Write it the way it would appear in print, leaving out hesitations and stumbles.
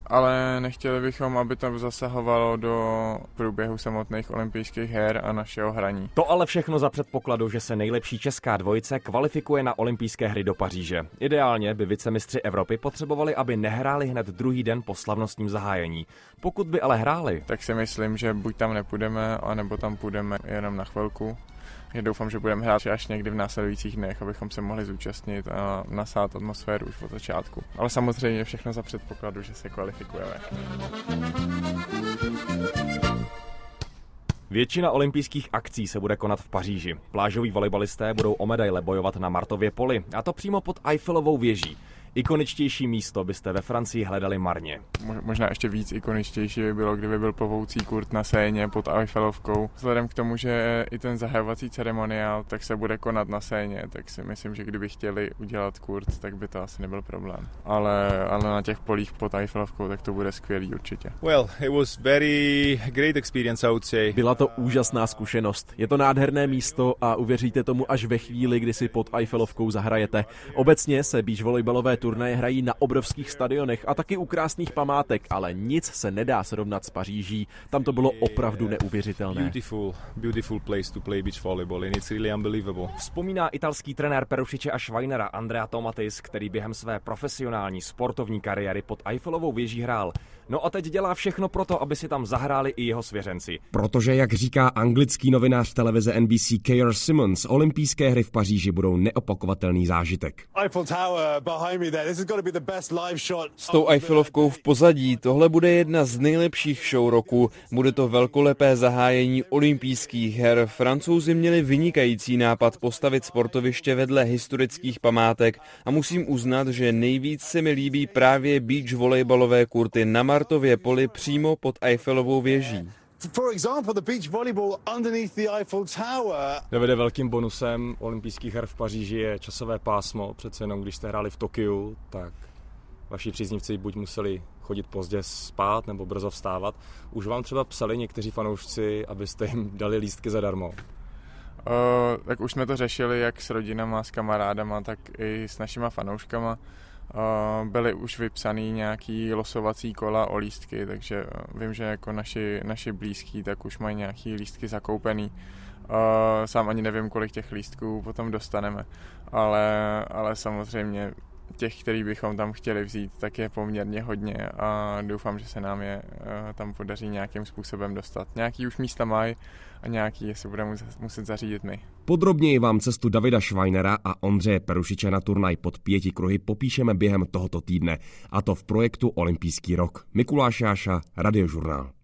ale nechtěli bychom, aby to zasahovalo do průběhu samotných olympijských her a našeho hraní. To ale všechno za předpokladu, že se nejlepší česká dvojice kvalifikuje na olympijské hry do Paříže. Ideálně by vicemistři Evropy potřebovali, aby nehráli hned druhý den po slavnostním zahájení. Pokud by ale hráli, tak si myslím, že buď tam nepůjdeme, anebo tam půjdeme jenom na chvilku. Já doufám, že budeme hrát až někdy v následujících dnech, abychom se mohli zúčastnit a nasát atmosféru už od začátku. Ale samozřejmě všechno za předpokladu, že se kvalifikujeme. Většina olympijských akcí se bude konat v Paříži. Plážoví volejbalisté budou o medaile bojovat na Martově poli, a to přímo pod Eiffelovou věží. Ikoničtější místo byste ve Francii hledali marně. Možná ještě víc ikoničtější by bylo, kdyby byl plovoucí kurt na Seině pod Eiffelovkou. Vzhledem k tomu, že i ten zahajovací ceremoniál tak se bude konat na Seině, tak si myslím, že kdyby chtěli udělat kurt, tak by to asi nebyl problém. Ale na těch polích pod Eiffelovkou, tak to bude skvělý určitě. Well, it was very great experience, I would say. Byla to úžasná zkušenost. Je to nádherné místo a uvěříte tomu až ve chvíli, kdy si pod Eiffelovkou zahrajete. Obecně se beach volejbalové turnaje hrají na obrovských stadionech a taky u krásných památek, ale nic se nedá srovnat s Paříží. Tam to bylo opravdu neuvěřitelné. Beautiful place to play beach volleyball and it's really unbelievable. Vzpomíná italský trenér Perušiče a Schweinera Andrea Tomatis, který během své profesionální sportovní kariéry pod Eiffelovou věží hrál. No a teď dělá všechno proto, aby si tam zahráli i jeho svěřenci. Protože, jak říká anglický novinář televize NBC K.R. Simmons, olympijské hry v Paříži budou neopakovatelný zážitek. S tou Eiffelovkou v pozadí, tohle bude jedna z nejlepších show roku. Bude to velkolepé zahájení olympijských her. Francouzi měli vynikající nápad postavit sportoviště vedle historických památek a musím uznat, že nejvíc se mi líbí právě beach volejbalové kurty na Martově poli přímo pod Eiffelovou věží. Davide, velkým bonusem olympijských her v Paříži je časové pásmo. Přece jenom, když jste hráli v Tokiu, tak vaši příznivci buď museli chodit pozdě spát nebo brzo vstávat. Už vám třeba psali někteří fanoušci, abyste jim dali lístky zadarmo? Tak už jsme to řešili jak s rodinama, s kamarádama, tak i s našima fanouškama. Byly už vypsaný nějaký losovací kola o lístky, takže vím, že jako naši blízký tak už mají nějaký lístky zakoupený. Sám ani nevím, kolik těch lístků potom dostaneme, ale samozřejmě těch, který bychom tam chtěli vzít, tak je poměrně hodně a doufám, že se nám je tam podaří nějakým způsobem dostat. Nějaký už místa mají a nějaký si budeme muset zařídit my. Podrobněji vám cestu Davida Schweinera a Ondřeje Perušiče na turnaj pod 5 kruhy popíšeme během tohoto týdne, a to v projektu Olympijský rok. Mikuláš Jáša, Radiožurnál.